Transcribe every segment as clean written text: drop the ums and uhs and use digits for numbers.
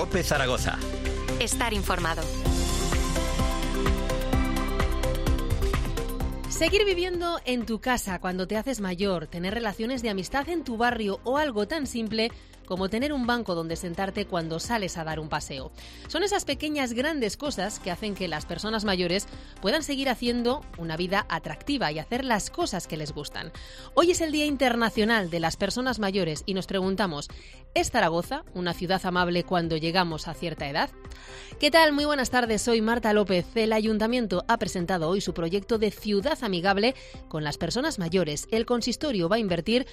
COPE Zaragoza. Estar informado. Seguir viviendo en tu casa cuando te haces mayor, tener relaciones de amistad en tu barrio o algo tan simple como tener un banco donde sentarte cuando sales a dar un paseo. Son esas pequeñas grandes cosas que hacen que las personas mayores puedan seguir haciendo una vida atractiva y hacer las cosas que les gustan. Hoy es el Día Internacional de las Personas Mayores y nos preguntamos, ¿es Zaragoza una ciudad amable cuando llegamos a cierta edad? ¿Qué tal? Muy buenas tardes, soy Marta López. El Ayuntamiento ha presentado hoy su proyecto de ciudad amigable con las personas mayores. El consistorio va a invertir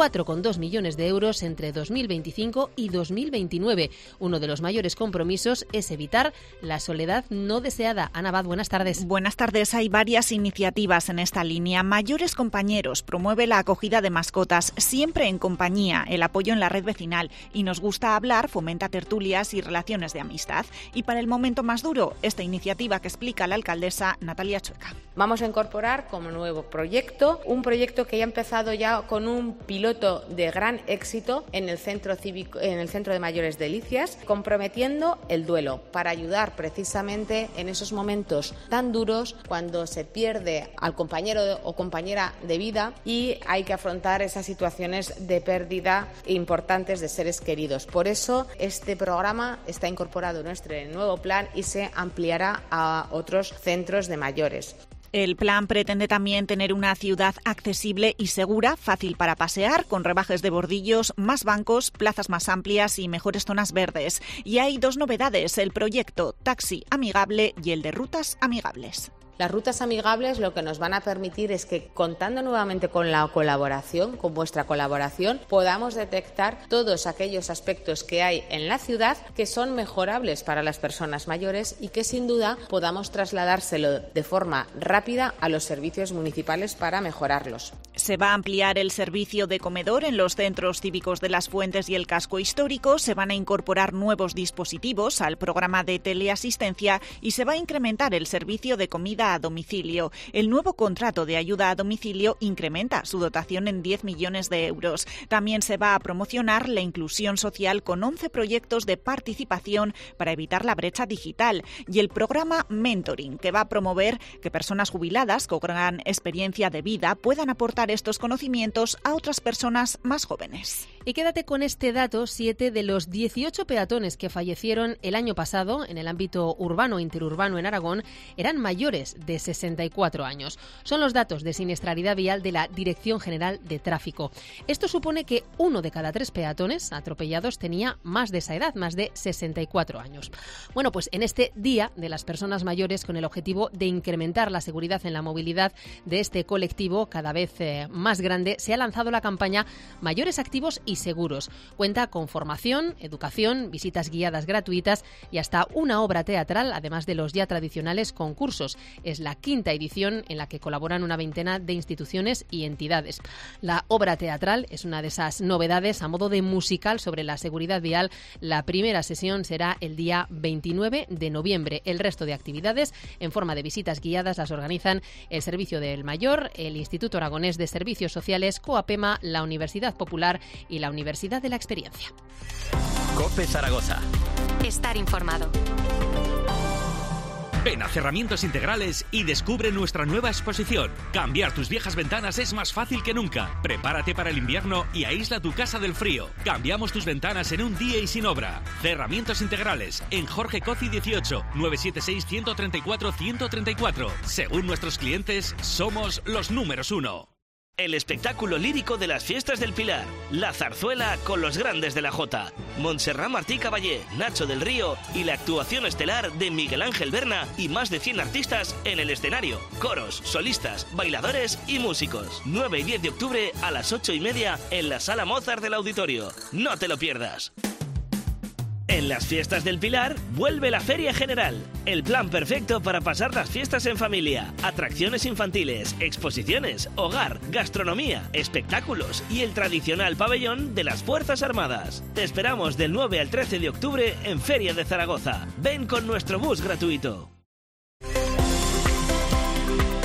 4,2 millones de euros entre 2025 y 2029. Uno de los mayores compromisos es evitar la soledad no deseada. Ana Abad, buenas tardes. Buenas tardes. Hay varias iniciativas en esta línea. Mayores Compañeros promueve la acogida de mascotas, siempre en compañía, el apoyo en la red vecinal y Nos Gusta Hablar fomenta tertulias y relaciones de amistad. Y para el momento más duro, esta iniciativa que explica la alcaldesa Natalia Chueca. Vamos a incorporar como nuevo proyecto, un proyecto que ya ha empezado ya con un piloto de gran éxito en el centro cívico, en el Centro de Mayores Delicias, comprometiendo el duelo para ayudar precisamente en esos momentos tan duros cuando se pierde al compañero o compañera de vida y hay que afrontar esas situaciones de pérdida importantes de seres queridos. Por eso este programa está incorporado en nuestro nuevo plan y se ampliará a otros centros de mayores. El plan pretende también tener una ciudad accesible y segura, fácil para pasear, con rebajes de bordillos, más bancos, plazas más amplias y mejores zonas verdes. Y hay dos novedades, el proyecto Taxi Amigable y el de Rutas Amigables. Las rutas amigables lo que nos van a permitir es que, contando nuevamente con la colaboración, con vuestra colaboración, podamos detectar todos aquellos aspectos que hay en la ciudad que son mejorables para las personas mayores y que sin duda podamos trasladárselo de forma rápida a los servicios municipales para mejorarlos. Se va a ampliar el servicio de comedor en los centros cívicos de Las Fuentes y el casco histórico, se van a incorporar nuevos dispositivos al programa de teleasistencia y se va a incrementar el servicio de comida a domicilio. El nuevo contrato de ayuda a domicilio incrementa su dotación en 10 millones de euros. También se va a promocionar la inclusión social con 11 proyectos de participación para evitar la brecha digital y el programa Mentoring, que va a promover que personas jubiladas con gran experiencia de vida puedan aportar estos conocimientos a otras personas más jóvenes. Y quédate con este dato, 7 de los 18 peatones que fallecieron el año pasado en el ámbito urbano e interurbano en Aragón eran mayores de 64 años. Son los datos de siniestralidad vial de la Dirección General de Tráfico. Esto supone que 1 de cada 3 peatones atropellados tenía más de esa edad, más de 64 años. Bueno, pues en este Día de las Personas Mayores, con el objetivo de incrementar la seguridad en la movilidad de este colectivo cada vez más grande, se ha lanzado la campaña Mayores Activos y Seguros. Cuenta con formación, educación, visitas guiadas gratuitas y hasta una obra teatral, además de los ya tradicionales concursos. Es la 5ª edición en la que colaboran una veintena de instituciones y entidades. La obra teatral es una de esas novedades a modo de musical sobre la seguridad vial. La primera sesión será el día 29 de noviembre. El resto de actividades en forma de visitas guiadas las organizan el Servicio del Mayor, el Instituto Aragonés de Servicios Sociales, Coapema, la Universidad Popular y la Universidad de la Experiencia. COPE Zaragoza. Estar informado. Ven a Cerramientos Integrales y descubre nuestra nueva exposición. Cambiar tus viejas ventanas es más fácil que nunca. Prepárate para el invierno y aísla tu casa del frío. Cambiamos tus ventanas en un día y sin obra. Cerramientos Integrales, en Jorge Coci 18, 976-134-134. Según nuestros clientes, somos los números 1. El espectáculo lírico de las Fiestas del Pilar, la zarzuela con los grandes de la Jota, Montserrat Martí Caballé, Nacho del Río y la actuación estelar de Miguel Ángel Berna y más de 100 artistas en el escenario, coros, solistas, bailadores y músicos. 9 y 10 de octubre a las 8:30 en la Sala Mozart del Auditorio. No te lo pierdas. En las Fiestas del Pilar vuelve la Feria General, el plan perfecto para pasar las fiestas en familia, atracciones infantiles, exposiciones, hogar, gastronomía, espectáculos y el tradicional pabellón de las Fuerzas Armadas. Te esperamos del 9 al 13 de octubre en Feria de Zaragoza. Ven con nuestro bus gratuito.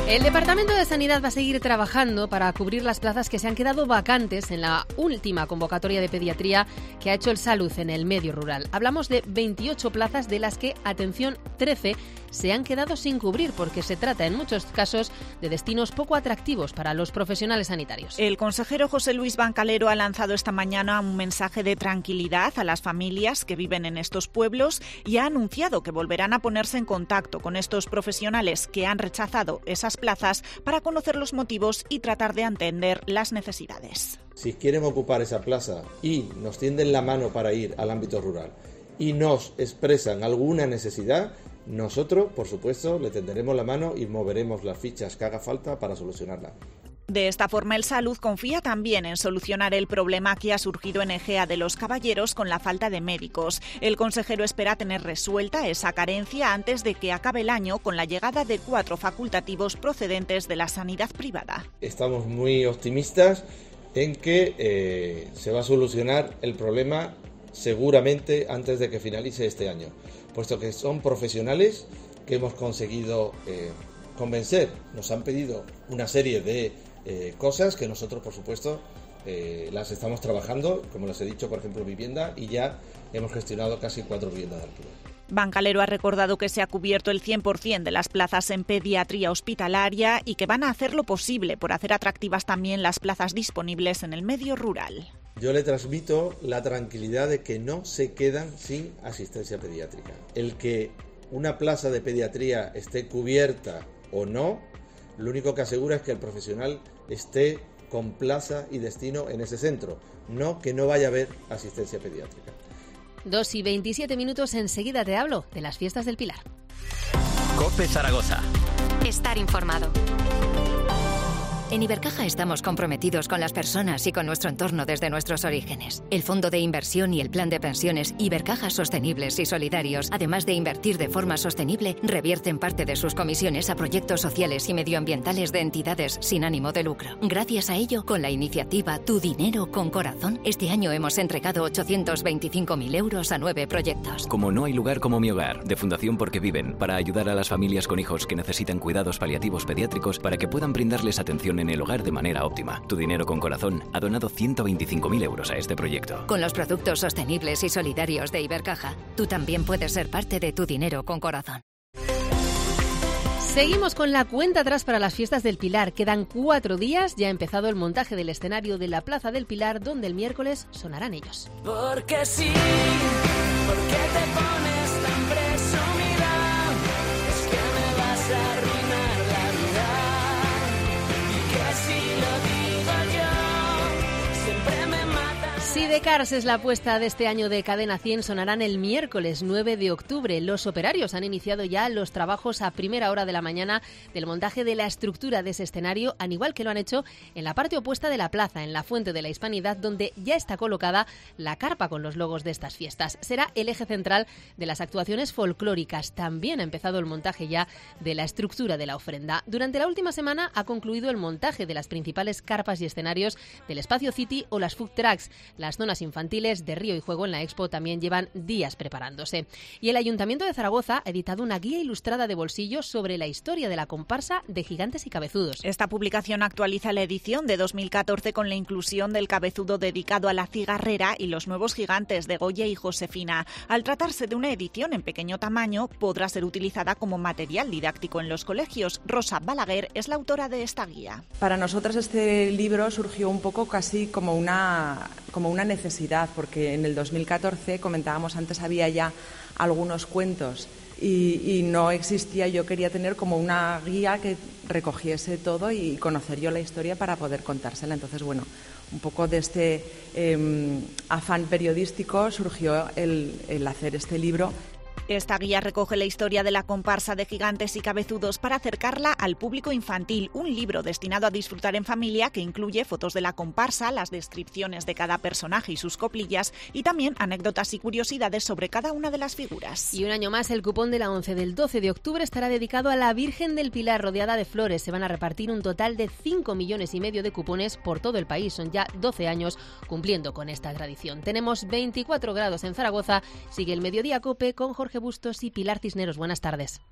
El Departamento de Sanidad va a seguir trabajando para cubrir las plazas que se han quedado vacantes en la última convocatoria de pediatría que ha hecho el Salud en el medio rural. Hablamos de 28 plazas, de las que, atención, 13 se han quedado sin cubrir porque se trata en muchos casos de destinos poco atractivos para los profesionales sanitarios. El consejero José Luis Bancalero ha lanzado esta mañana un mensaje de tranquilidad a las familias que viven en estos pueblos y ha anunciado que volverán a ponerse en contacto con estos profesionales que han rechazado esas plazas para conocer los motivos y tratar de entender las necesidades. Si quieren ocupar esa plaza y nos tienden la mano para ir al ámbito rural y nos expresan alguna necesidad, nosotros, por supuesto, le tenderemos la mano y moveremos las fichas que haga falta para solucionarla. De esta forma, el Salud confía también en solucionar el problema que ha surgido en Egea de los Caballeros con la falta de médicos. El consejero espera tener resuelta esa carencia antes de que acabe el año con la llegada de 4 facultativos procedentes de la sanidad privada. Estamos muy optimistas en que se va a solucionar el problema seguramente antes de que finalice este año, puesto que son profesionales que hemos conseguido convencer. Nos han pedido una serie de cosas que nosotros, por supuesto, las estamos trabajando, como les he dicho, por ejemplo, vivienda, y ya hemos gestionado casi 4 viviendas de alquiler. Bancalero ha recordado que se ha cubierto el 100% de las plazas en pediatría hospitalaria y que van a hacer lo posible por hacer atractivas también las plazas disponibles en el medio rural. Yo le transmito la tranquilidad de que no se quedan sin asistencia pediátrica. El que una plaza de pediatría esté cubierta o no, lo único que asegura es que el profesional esté con plaza y destino en ese centro, no que no vaya a haber asistencia pediátrica. 2:27, enseguida te hablo de las fiestas del Pilar. COPE Zaragoza. Estar informado. En Ibercaja estamos comprometidos con las personas y con nuestro entorno desde nuestros orígenes. El Fondo de Inversión y el Plan de Pensiones Ibercaja Sostenibles y Solidarios, además de invertir de forma sostenible, revierten parte de sus comisiones a proyectos sociales y medioambientales de entidades sin ánimo de lucro. Gracias a ello, con la iniciativa Tu Dinero con Corazón, este año hemos entregado 825.000 euros a 9 proyectos. Como No hay lugar como mi hogar, de Fundación Porque Viven, para ayudar a las familias con hijos que necesitan cuidados paliativos pediátricos para que puedan brindarles atención en el hogar de manera óptima. Tu Dinero con Corazón ha donado 125.000 euros a este proyecto. Con los productos sostenibles y solidarios de Ibercaja, tú también puedes ser parte de Tu Dinero con Corazón. Seguimos con la cuenta atrás para las fiestas del Pilar. Quedan 4 días, ya ha empezado el montaje del escenario de la Plaza del Pilar, donde el miércoles sonarán ellos. Porque sí, porque te pones tan presumida, es que me vas a arruinar la vida, y que si lo digo yo, siempre me mata. Sidecars es la apuesta de este año de Cadena 100, sonarán el miércoles 9 de octubre. Los operarios han iniciado ya los trabajos a primera hora de la mañana del montaje de la estructura de ese escenario, al igual que lo han hecho en la parte opuesta de la plaza, en la Fuente de la Hispanidad, donde ya está colocada la carpa con los logos de estas fiestas. Será el eje central de las actuaciones folclóricas. También ha empezado el montaje ya de la estructura de la ofrenda. Durante la última semana ha concluido el montaje de las principales carpas y escenarios del Espacio City o las Food Trucks. Las zonas infantiles de Río y Juego en la Expo también llevan días preparándose. Y el Ayuntamiento de Zaragoza ha editado una guía ilustrada de bolsillo sobre la historia de la comparsa de Gigantes y Cabezudos. Esta publicación actualiza la edición de 2014 con la inclusión del cabezudo dedicado a la cigarrera y los nuevos gigantes de Goya y Josefina. Al tratarse de una edición en pequeño tamaño, podrá ser utilizada como material didáctico en los colegios. Rosa Balaguer es la autora de esta guía. Para nosotros este libro surgió un poco casi como una necesidad, porque en el 2014, comentábamos antes, había ya algunos cuentos y no existía. Yo quería tener como una guía que recogiese todo y conocer yo la historia para poder contársela. Entonces, bueno, un poco de este afán periodístico surgió el hacer este libro. Esta guía recoge la historia de la comparsa de Gigantes y Cabezudos para acercarla al público infantil. Un libro destinado a disfrutar en familia que incluye fotos de la comparsa, las descripciones de cada personaje y sus coplillas y también anécdotas y curiosidades sobre cada una de las figuras. Y un año más, el cupón de la 11 del 12 de octubre estará dedicado a la Virgen del Pilar rodeada de flores. Se van a repartir un total de 5,5 millones de cupones por todo el país. Son ya 12 años cumpliendo con esta tradición. Tenemos 24 grados en Zaragoza. Sigue el Mediodía COPE con Jorge Bustos y Pilar Cisneros. Buenas tardes.